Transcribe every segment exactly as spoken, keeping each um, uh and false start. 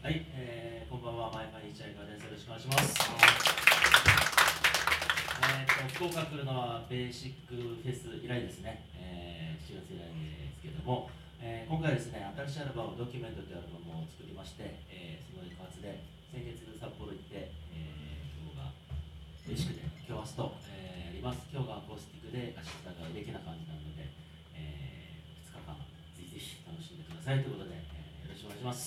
はい、えー、こんばんは、マイマイチャイカです。よろしくお願いします。えーと、福岡来るのはベーシックフェス以来ですね、えー、しちがつ以来ですけれども、えー、今回ですね、新しいアルバム、ドキュメントというアルバムを作りまして、えー、その一発で、先月札幌行って、えー、今日がベーシックで、今日明日と、えー、やります。今日がアコースティックで、明日ができな感じなので、えー、ふつかかん、ぜひぜひ楽しんでくださいということで、えー、よろしくお願いします。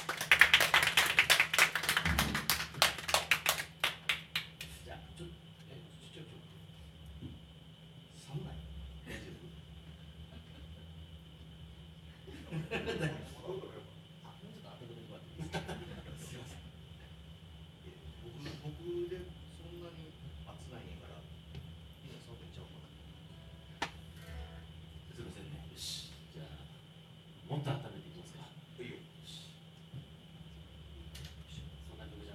もっと温めていきますか。いいよ。そんな曲じゃ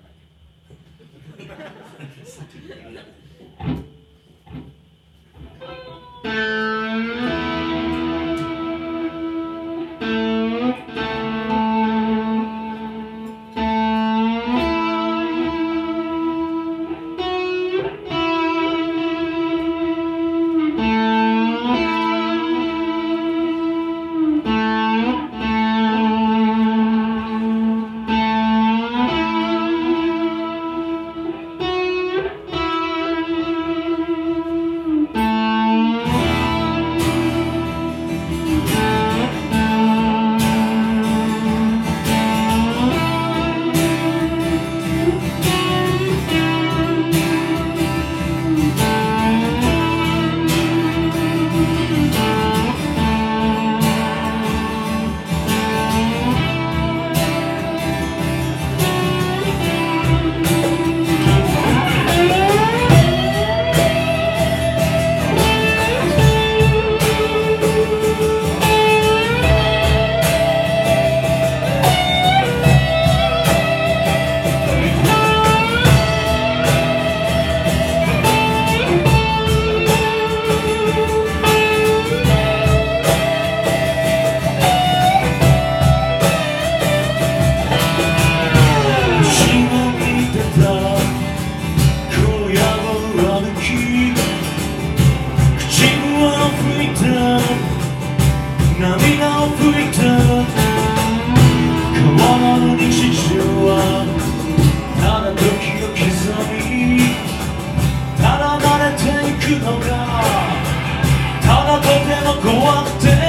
ないけど。涙を拭いた川の日常はただ時を刻みただ慣れていくのがただとても怖くて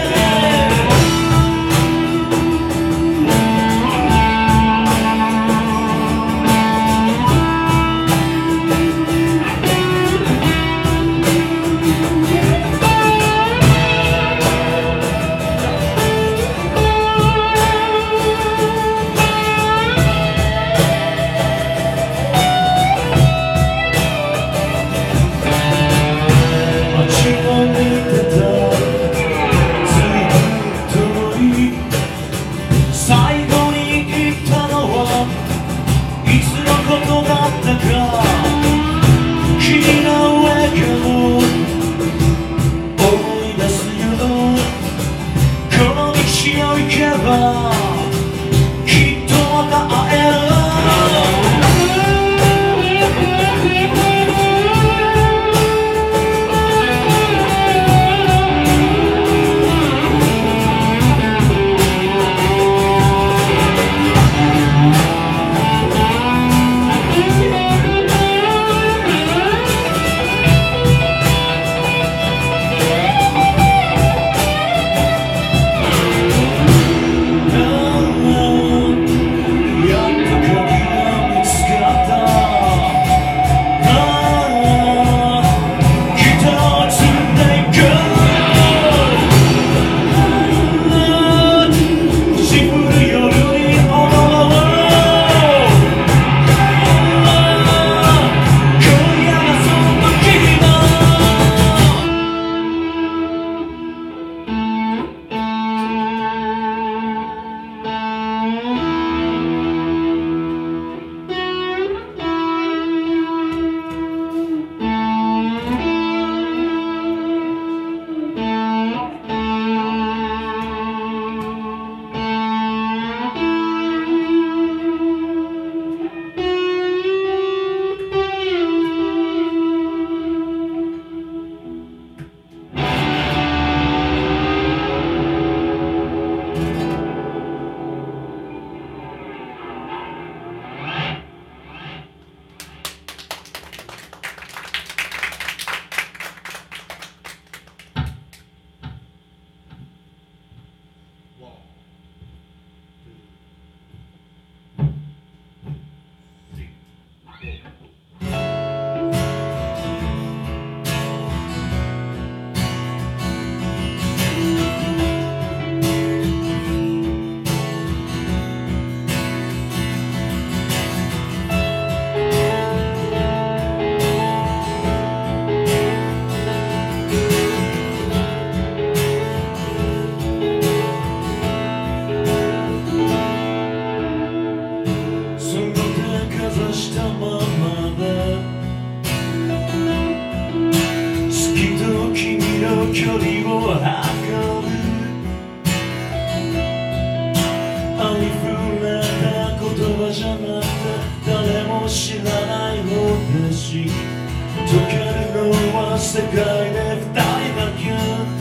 じゃなくて誰も知らない方だし、溶けるのは世界で二人だけ。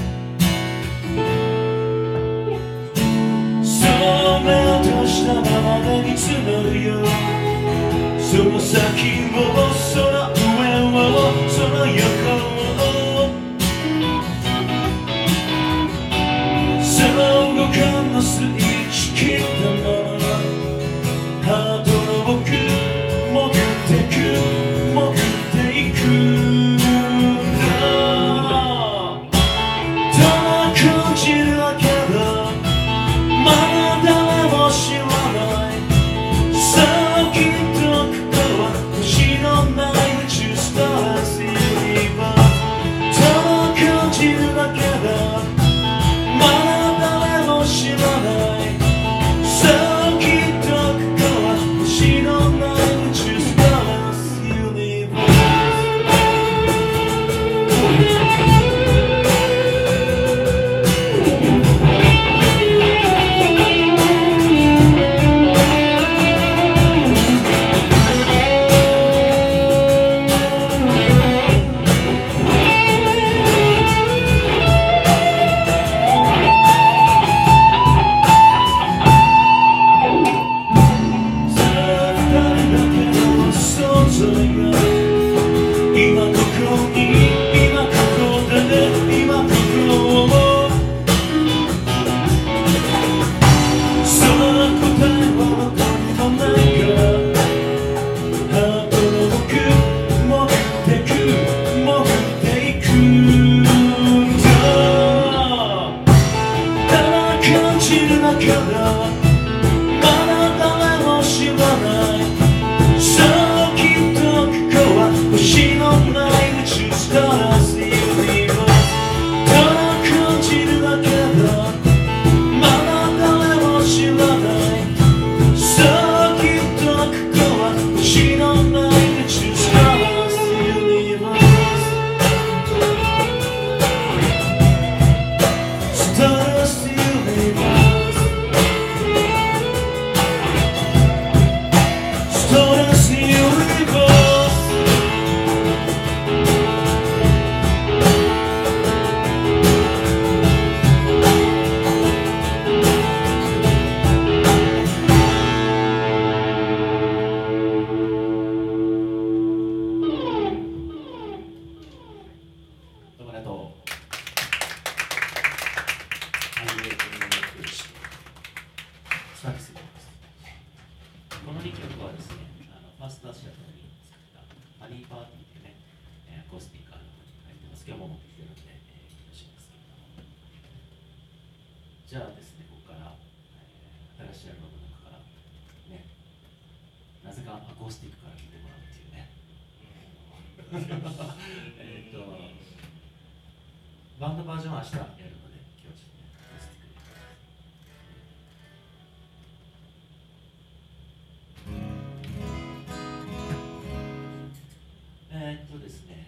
そう目を閉じたままで見つめるよ、その先をその上をその横を、その動かぬスイッチ切ったままハートの奥潜ってく潜っていくんだ。ただ感じるだけだ、まだ誰も知らない。さあきっとここは星のない宇宙スターズユニバース。ただ感じるだけだ、まだ誰も知らない。さあきっとここは星のない宇宙スターズユニバース。今ここに今ここでね今ここ、その答えはどこにもないから、ハートの奥潜ってく潜っていくんだ。ただ感じるだけだ、まだ誰も知らない。さあきっとここは星のない宇宙スターズユニバース。ただ感じるだけだ、まだ誰も知らない。さあきっとここは星のない宇宙スターズユニバース。スターズユニバース。スターズユニバース。 どうもありがとう。はい、えー、スターです。このにきょくはですね、あのファーストアシアターに作ったハニーパーティーというね、えー、アコースティックアルバムに入ってます。今日も持ってきてるので、えー、よろしいんですけれども。じゃあですね、ここから、えー、新しいアルバムの中からね、なぜかアコースティックから聴いてもらうっていうね。えっとバンドバージョンは明日やるので、今日ちょっとね、やらせてくれる。えーっとですね、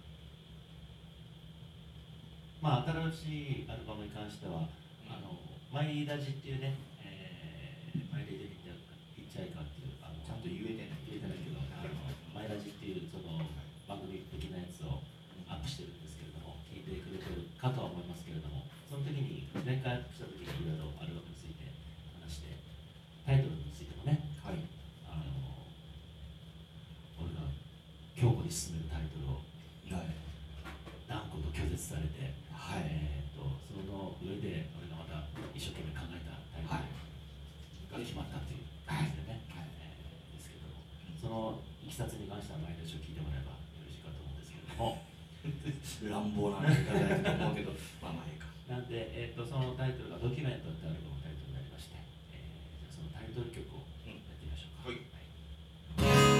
まあ新しいアルバムに関しては、あのマイラジっていうね、えー、マイラジでヒッチハイカーっていう、あのちゃんと言えてない言えてないけど、あのマイラジっていうその番組的なやつをアップしてるんですけれども、聞いてくれてるかとは思いますけれども、その時に前回アップした時にいろいろアルバムについて話して、タイトルについてもね、 はい、 あの俺が強固に進めるタイトルをはい、 断固と拒絶されて、 はい、 えー、とその上で俺がまた一生懸命考えたタイトルが決まったという感じでね、 はい、 えーですけども、そのいきさつに関しては毎年を聞いてもらえばよろしいかと思うんですけれども乱暴な言い方だと思うけど、まあまあいいか。 なんで、えー、とそのタイトルがドキュメントってアルバムのタイトルになりまして、えー、じゃあそのタイトル曲をやってみましょうか。 はいはい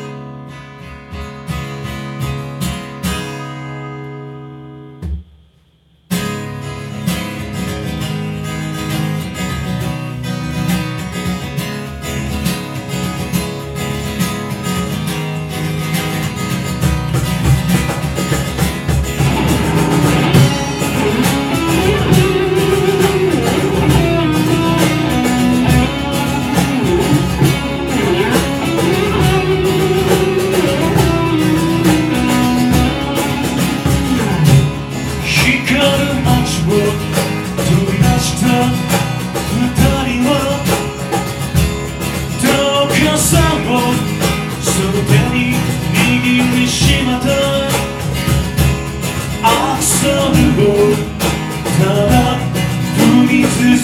「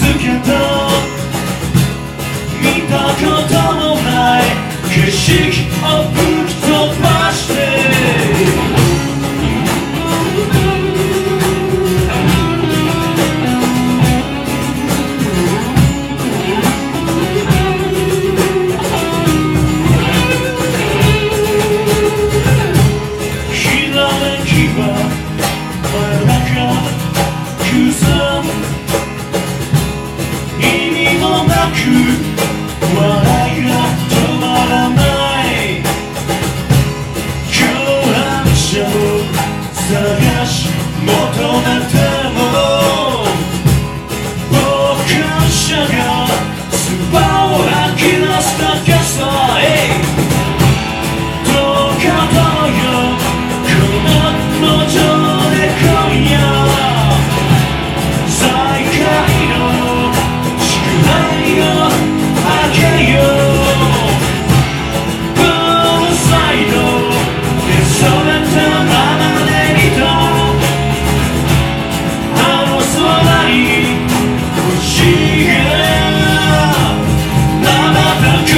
けど見たこともない景色を吹き飛ばして笑いが止まらない共犯者を探し求めても傍観者が唾を吐き出すだけさどうかどうよこの路上で今夜再会の祝杯を開けようブルーサイドでそれたままでいたあの空に星が瞬く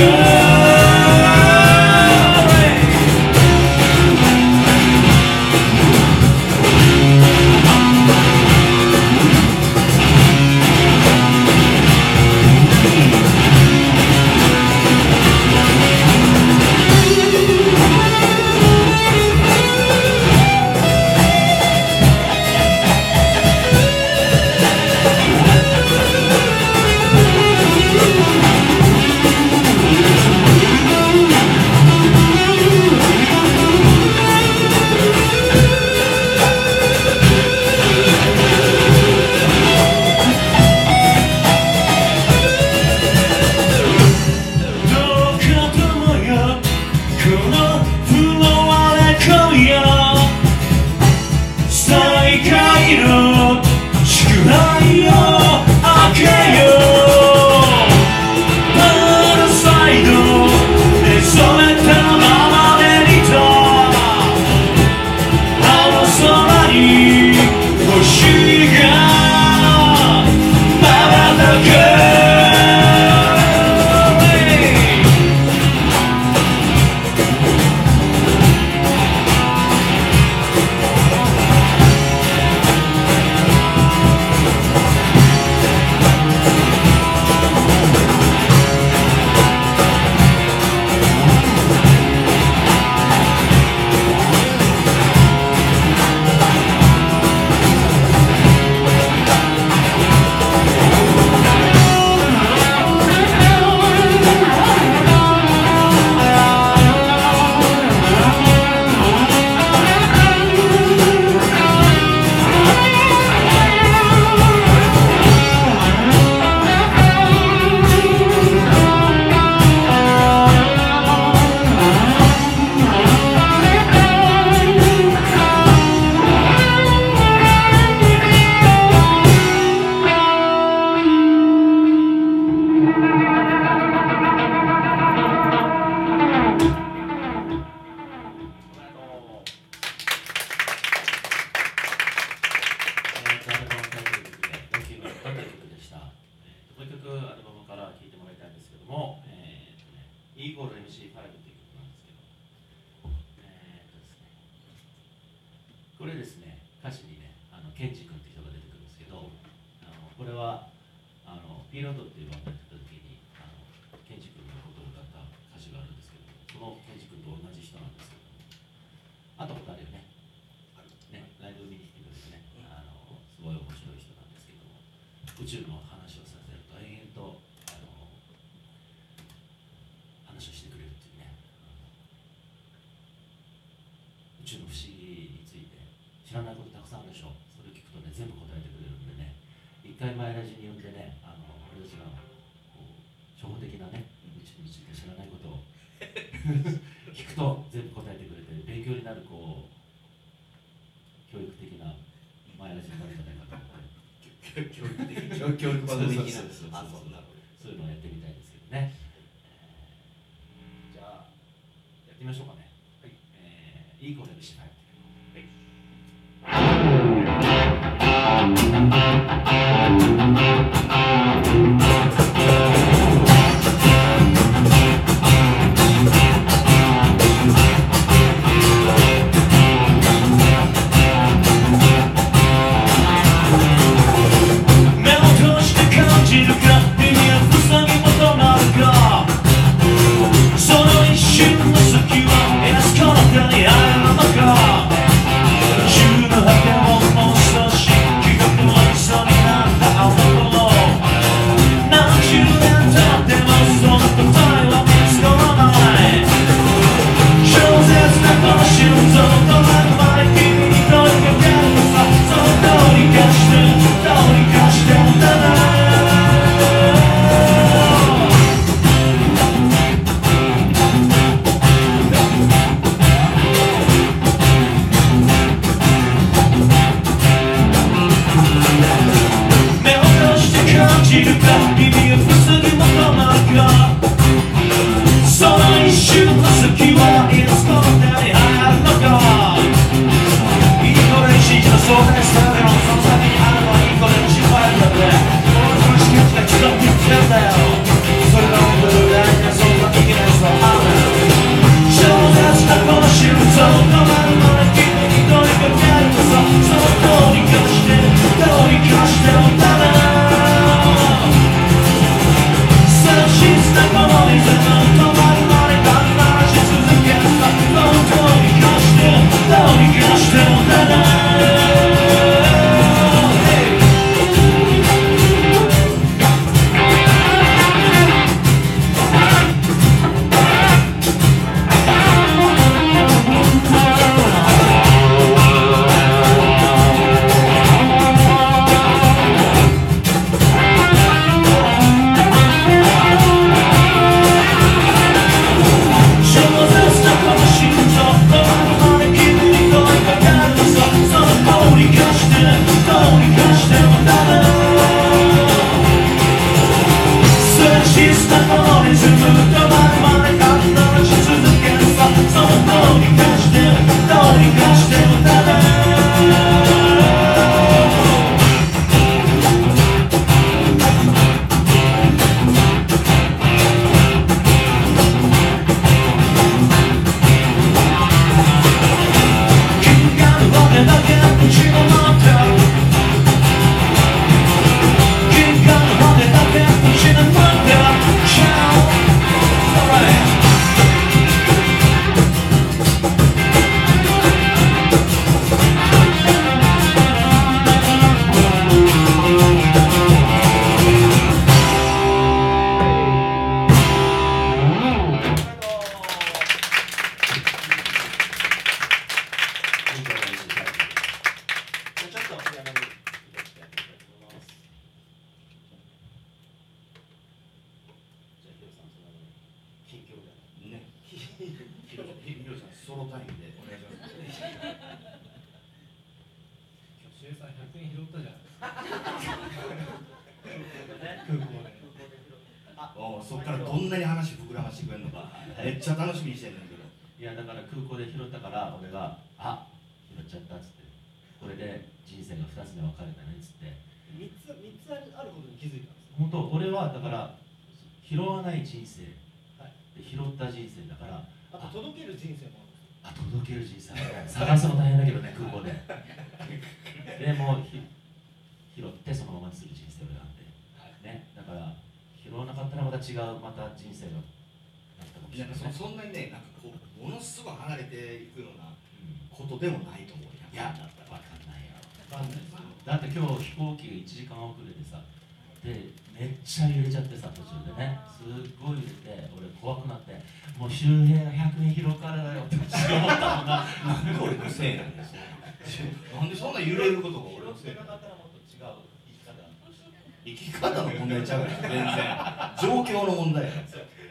イコール エムシーファイブ という曲なんですけど、えーとですね、これですね、歌詞にね、あのケンジ君って人が出てくるんですけど、あのこれはあのピーロードっていうバンドやってた時にあのケンジ君のことを歌った歌詞があるんですけど、そのケンジ君と同じ人なんですけど、あとことあるよね、ね、ライブ見に来てくれてね、あのすごい面白い人なんですけども、宇宙の話をさせると延々とあの話をしてくれるっていうね、宇宙の不思議について知らないことたくさんあるでしょ。それを聞くとね、全部答えてくれるんでね、一回前ラジに呼んでね、あの俺たちがこう初歩的なね、宇宙について知らないことを聞くと全部答えてくれて、勉強になるこう教育的な前ラジになるんじゃないかと思って。教育的な教育番組的なそういうのをやってみたいですけどね、えー、じゃあやってみましょうかね。はい、えー、イーコール エムシーファイブ。はい。 日々を過ぎ求まるかその一瞬の先はいつこの手に入るのかいい子で信じたそうですけどその先にあるのはいい子で心配だって俺の意識が刻んでいってんだよそれが本当に大事なそんないけないそうある超絶なこの心臓止まるまで君に問いかけるのさそのどうにかしてどうにかしてもダメ静止なこのリズム止まるまで感じ続けるさどうにかしてどうにかしてもダメそっからどんなに話膨らましてくれるのかめっちゃ楽しみにしてるんだけどいやだから空港で拾ったから俺が「あ拾っちゃった」っつってこれで人生がふたつに分かれたねっつってみっつみっつあることに気づいたんです本当俺はだから拾わない人生、 はい、 で拾った人生だからあと届ける人生もあるんですあ届ける人生探すの大変だけどね空港ででもひ拾ってそのままする人生を選んで、はいね、だから拾わなかったらまた違うまた人生がなったかもしれない、 そ, そんなにねなんかこうものすごい離れていくようなことでもないと思う、 いやだったら分かんないよだって今日飛行機がいちじかん遅れてさでめっちゃ揺れちゃってさ途中でねすっごい揺れて俺怖くなってもう周平がひゃくえん拾うからだよって思ったもんななんで俺のせいなんですなんでそんな揺れることが俺のせいなかったらもっと違う生き方の問題ちゃうよ全然状況の問題や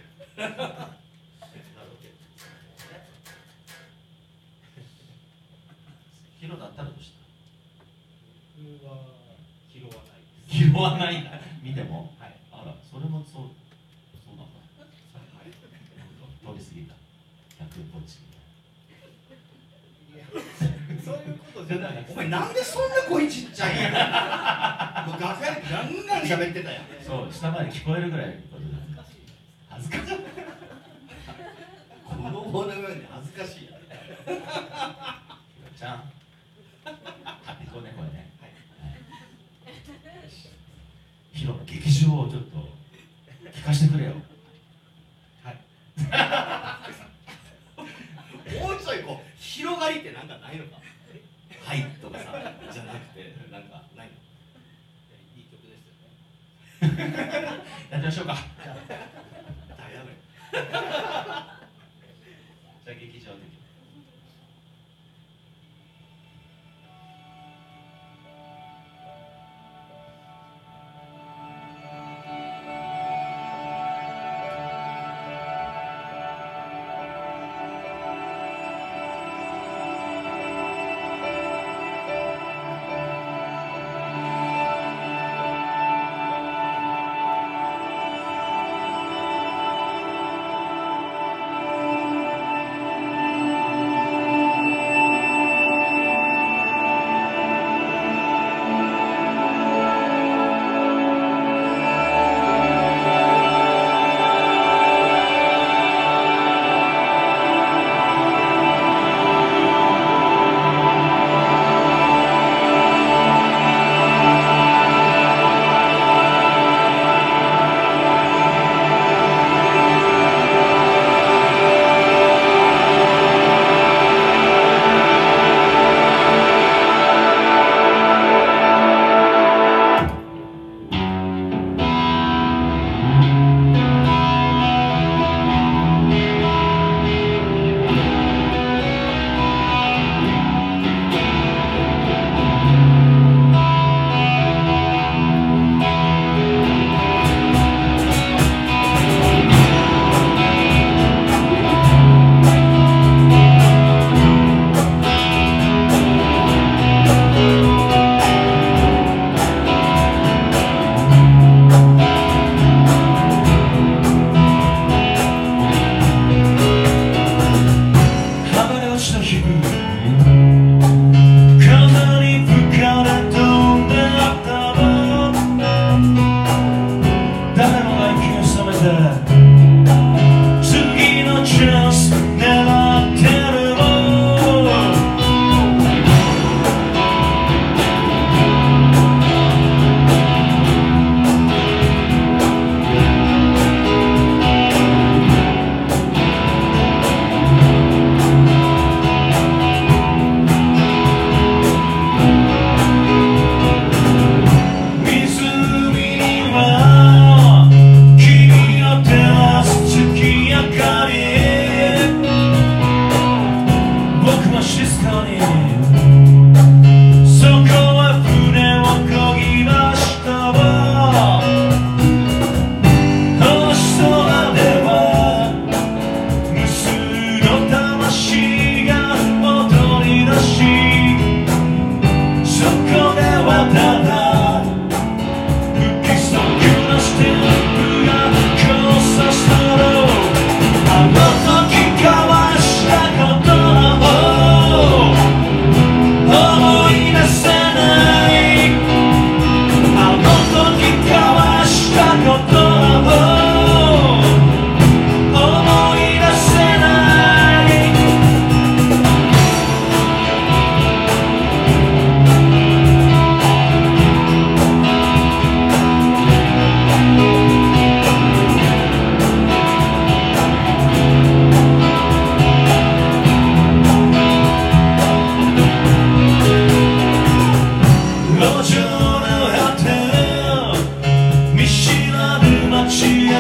拾だったらどうした僕は拾わないです拾わない見ても、はい、あらそれもそうそうなんだ、はい、通り過ぎたひゃくえんポチいやそういうことじゃないお前なんでそんな声ちっちゃいんやもう楽屋でガンガン喋ってたやんそう下まで聞こえるぐらい恥ずかしい子供のように恥ずかしいやちゃん行こうねこれね、はいはい、ヒロの劇場をちょっと聞かせてくれよはいもうちょいこう広がりってなんかないのかはいとかさじゃなくてなんかないのいい曲ですよねやってみましょうか誰だめじゃあ劇場で 「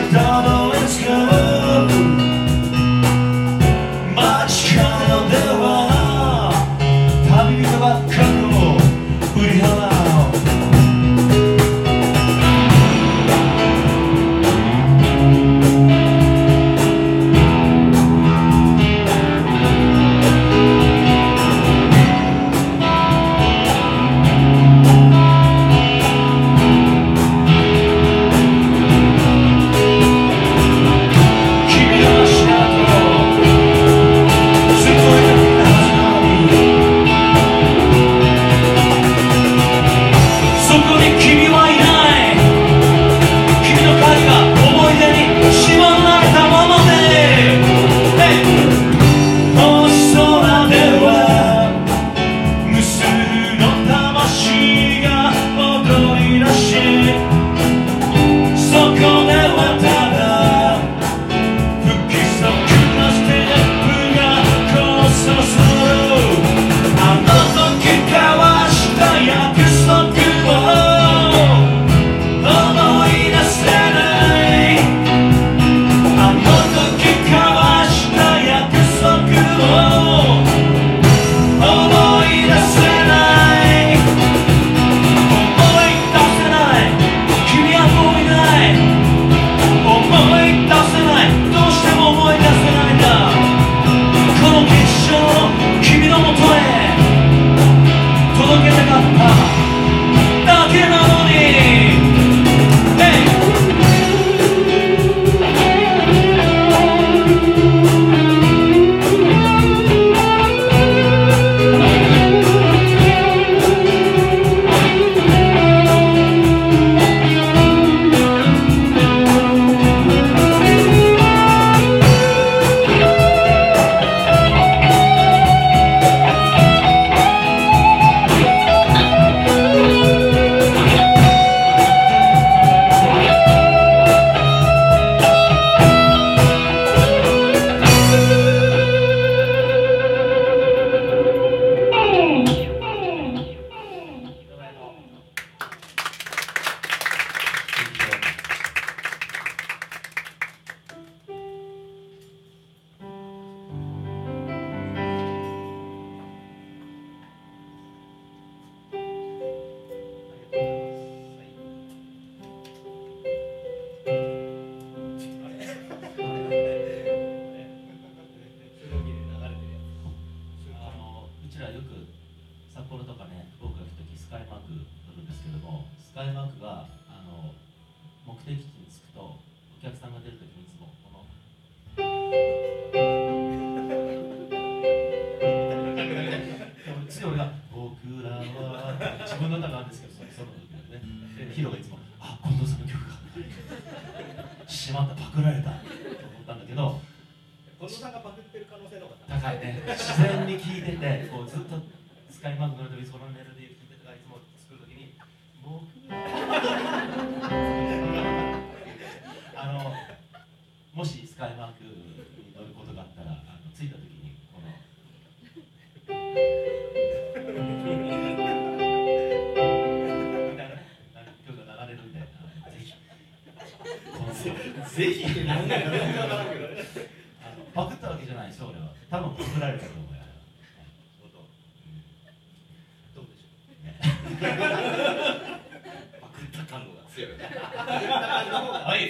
たどり着く街角では旅人ばっかの振り払うしまった、パクられたと思ったんだけど、 近藤さんがパクってる可能性の方が高いね。自然に聴いてて、こうずっとスカイマンクの時そのメロディー聴いてたから、いつも作る時に僕あのもしスカイマークに乗ることがあったら、あの着いた時にこの曲が流れるんで、ぜひこのぜひって何回か全然分からんけどあのパクったわけじゃないですよ、俺は。多分パクられたと思うよ。 どうでしょうパクった感度が強い。 はい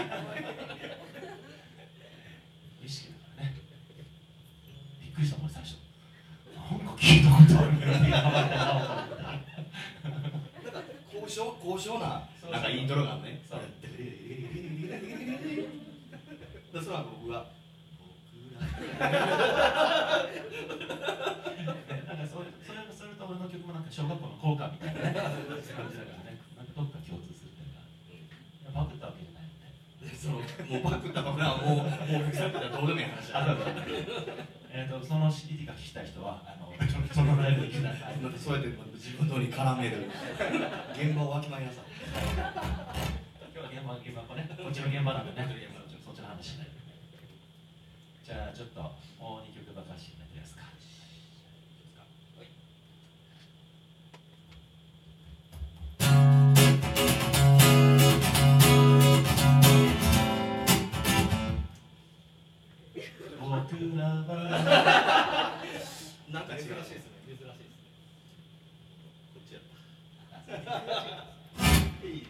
意識だからね。びっくりしたもん最初。なんか聞いたことあるメロディーがハマったなと思った。 なんか高尚高尚ななんかイントロがあるね。 そう。 でそれは僕がなんかそれそれそれと俺の曲もなんか小学校の校歌みたいなね感じだからね。なんかどっか共通する点が。パクったわけじゃないよね。 そのもうパクったパクらはもうもうさっきからどうでもいい話だ。 えっとその シーディー が聴きたい人はあのそのライブに来なさい。 なんかそうやって自分のに絡める現場をわきまえなさい。 今日は現場現場もね、こっちの現場なんでね、そっちの話しないで。じゃあちょっともうにきょくばかしになってますか。 ばなんか違う珍しいですね。珍しいですね。 こっちやったいい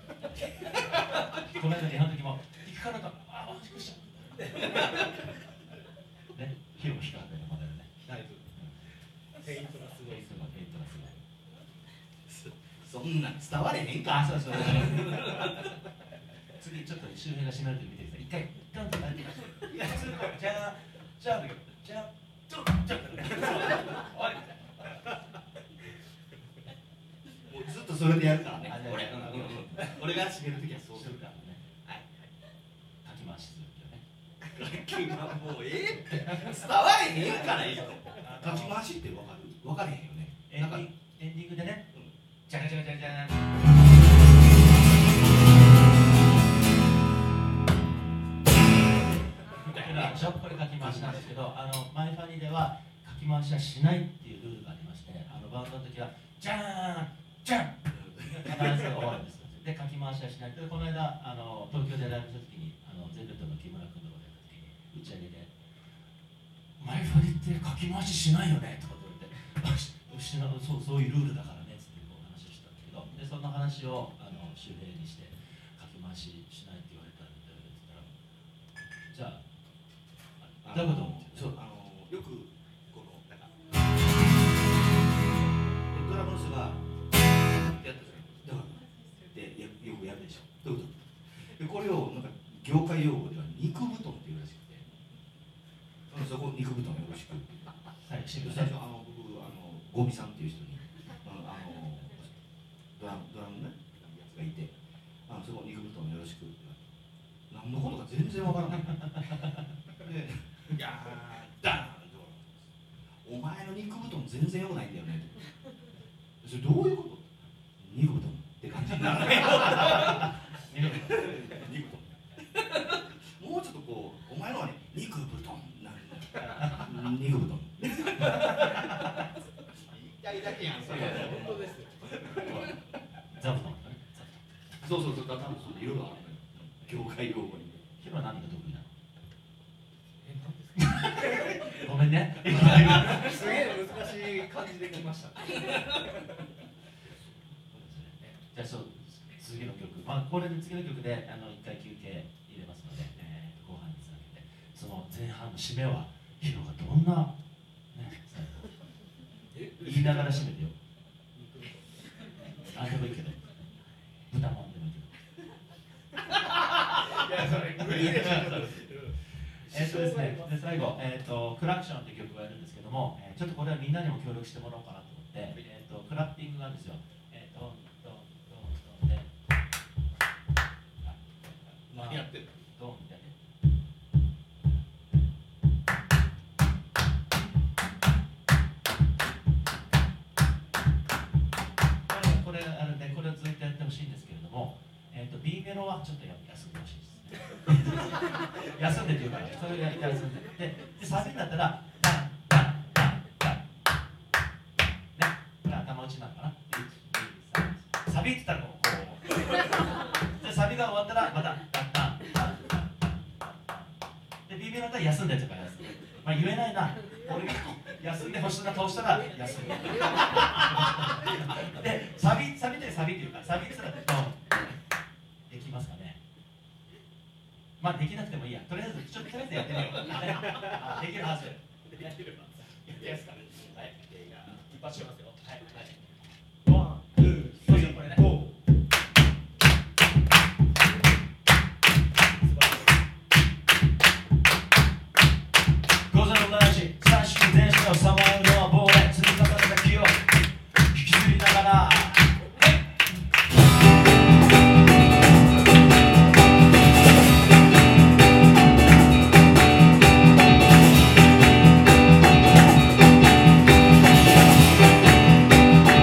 この間リハの時も行くからかああしくしちゃう伝われへんかあ、そうそう。次ちょっと周平が締めると見てください。一回ドンとやってみましょう。いや、それじゃあじゃあじゃあちょっとちょっと終わり。 もうずっとそれでやるからねあ俺、うんうんうん、俺が締めるときはそうするからね。 はい、 かき回しするけどね。 もうええって伝われへんからいいとかき回しって分かる分かれへんよね。 エンディングエンディングでね、 うん、 じゃがじゃがじゃがじゃがしょこれかき回しなんですけど、あのマイファニーではかき回しはしないっていうルールがありまして、あのバウンドの時はじゃーんじゃん必ず終わるんです。でかき回しはしない。でこの間あの東京でライブした時にあのゼルトの木村君とかで打ち上げでマイファニーってかき回ししないよねとか言われて、あししなそうそういうルールだからねっつってこう話をしたんだけど、でその話をあの周平にしてかき回ししないって言われたんでって言ったら、じゃあどういうこと？ そう、あのよくこのなんかドラムの人がやったじゃないでよくやるでしょ。どういうこと？でこれをなんか業界用語では肉布団っていうらしくて、そこ肉布団よろしく。 はい、 最初あの僕あのゴミさんっていう人にあのあのドラムドラムねやつがいて、あのそこ肉布団よろしく。何のことか全然わからない。でいやーダーンとお前の肉布団全然良くないんだよね。それどういうこと？肉布団って感じにならない肉布団肉布団もうちょっとこうお前のはね肉布団なんだ肉布団言いたいだけやんそれ。 本当ですよ。 座布団ね。 そうそうそうだからいろいろあるのよ業界用語に。 ヒロは何が得意なの？ごめんね。 すげえ難しい感じで来ました。 じゃあそう次の曲、まあこれで次の曲であの一回休憩入れますので、えー、後半につなげて、その前半の締めはヒロがどんなね言いながら締めてよ。何でもいいけど、豚まんでもいいけど。 いやそれ無理でしょ。 えっとですね、で最後、えーと、クラクションという曲があるんですけども、えー、ちょっとこれはみんなにも協力してもらおうかなと思って、えーと、クラッピングなんですよ。えー、ドンドンドンドンで、 何やってんの？ ドンみたいな。これあるんで、これをずっとやってほしいんですけれども、えーと、B メロはちょっと休んでほしいです。休んでっていうか、それをやり休んでで、でサビになったら、ダンダンダンダンね、これ頭打ちなのかな。いち、に、さん、サビって言ったらこう、こうで、サビが終わったら、またダンダンダンダンダンで、B メロだったら休んでとか休んで、まあ言えないな、俺が休んでほしいな顔したら休んでで、サビ、サビってサビっていうか、サビって言ったらドンできますかね。まあできなくてもいいや。とりあえず、ちょっととりあえずやってみよう。あ、できるはず。やってるはず。やってますかね。はい。一発しますよ。はい。はい。ワン、ツー、スリー、これね。午前の何時、最終電車をさまようのは棒で積み重ねた木を引きずりながら。「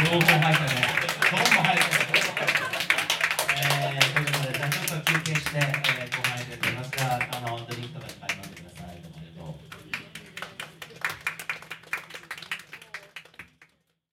情報入ったね